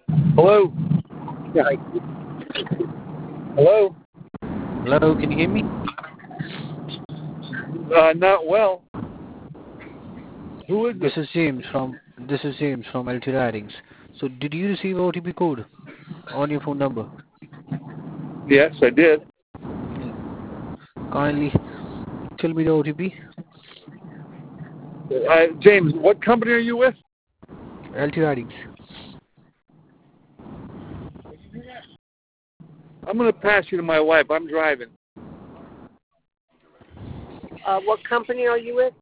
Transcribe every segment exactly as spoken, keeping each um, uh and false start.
Hello? Yeah. Hello? Hello, can you hear me? Uh, not well. Who is This this? is James from this is James from L T Writings. So, did you receive O T P code on your phone number? Yes, I did. Kindly tell me the O T P. Uh, James, what company are you with? L T Writings. I'm going to pass you to my wife. I'm driving. Uh, what company are you with?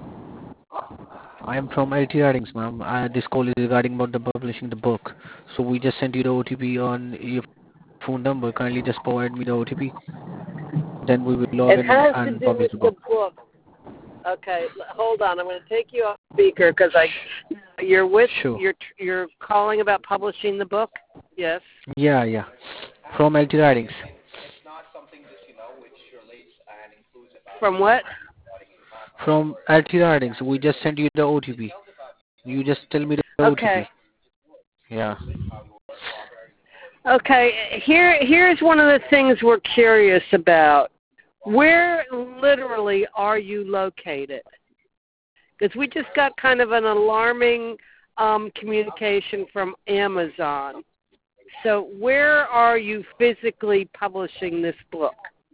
I am from L T Writings, ma'am. Uh, this call is regarding about the publishing the book. So we just sent you the O T P on your phone number. Kindly just provide me the O T P. Then we will log It in has to and do publish with the the book. book. Okay, l- hold on. I'm going to take you off speaker because I, you're with, Sure. you're you're calling about publishing the book. Yes. Yeah, yeah. From L T Writings. From what? From L T Writings. We just sent you the O T P. You just tell me the O T P. Okay. Yeah. Okay. Here here's one of the things we're curious about. Where literally are you located? Because we just got kind of an alarming um, communication from Amazon. So where are you physically publishing this book?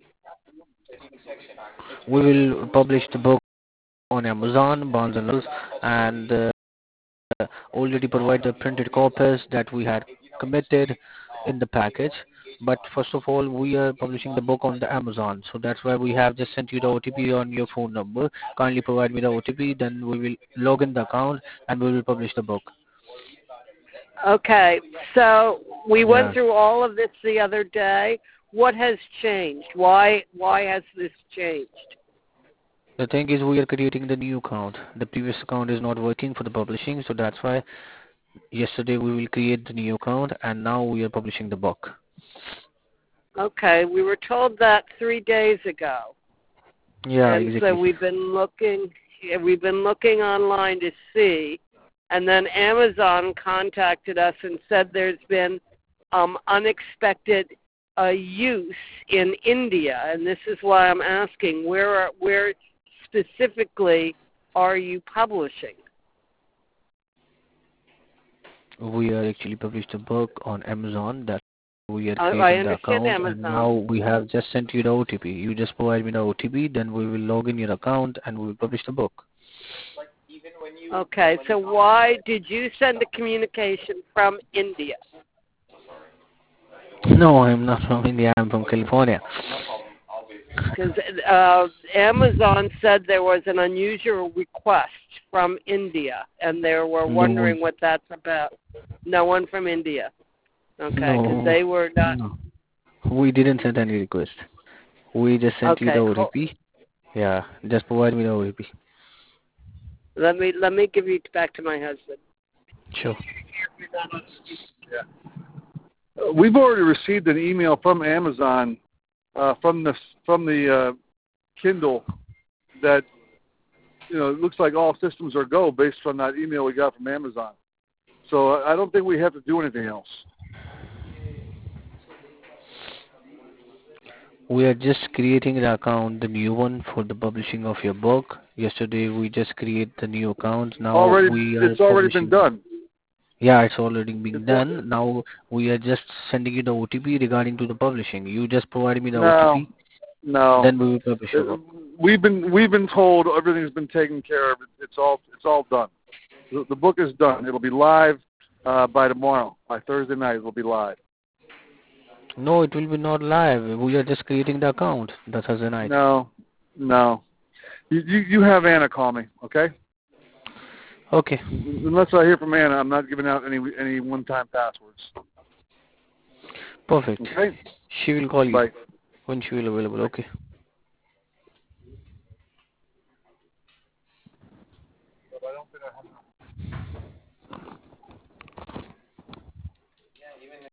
We will publish the book on Amazon, Barnes and Nobles, and uh, already provide the printed copies that we had committed in the package. But first of all, we are publishing the book on the Amazon. So that's why we have just sent you the O T P on your phone number. Kindly provide me the O T P, then we will log in the account and we will publish the book. Okay, so we went Yeah. through all of this the other day. What has changed? Why why has this changed? The thing is, we are creating the new account. The previous account is not working for the publishing, so that's why yesterday we will create the new account, and now we are publishing the book. Okay, we were told that three days ago, Yeah, and so exactly. we've been looking. We've been looking online to see, and then Amazon contacted us and said there's been um, unexpected uh, use in India, and this is why I'm asking where are, where specifically are you publishing? We are actually published a book on Amazon that we are I, I creating the understand account, and Amazon. now we have just sent you the O T P. You just provide me the O T P, then we will log in your account and we will publish the book. Okay, so why did you send a communication from India? No, I'm not from India. I'm from California. Because uh, Amazon said there was an unusual request from India, and they were No wondering one. what that's about. No one from India. Okay, because No. they were not. No. We didn't send any request. We just sent you the Okay, O T hold, P. Yeah, just provide me the O T P. let me let me give you back to my husband. Sure. Uh, we've already received an email from Amazon, uh, from the from the uh, Kindle, that you know it looks like all systems are go based on that email we got from Amazon. So I I don't think we have to do anything else. We are just creating the account, the new one for the publishing of your book. Yesterday we just create the new account. Now Already, we are it's already been publishing. done. Yeah, it's already been It's al- done. Now we are just sending you the O T P regarding to the publishing. You just provide me the no, O T P, no. then we will publish your Uh, book. We've been we've been told everything's been taken care of. It's all it's all done. The, the book is done. It'll be live uh, by tomorrow. By Thursday night, it'll be live. No, it will be not live. We are just creating the account. That's Thursday night. No, no. You, you you have Anna call me, okay? Okay. Unless I hear from Anna, I'm not giving out any any one-time passwords. Perfect. Okay? She will call you Bye. when she will available. Okay.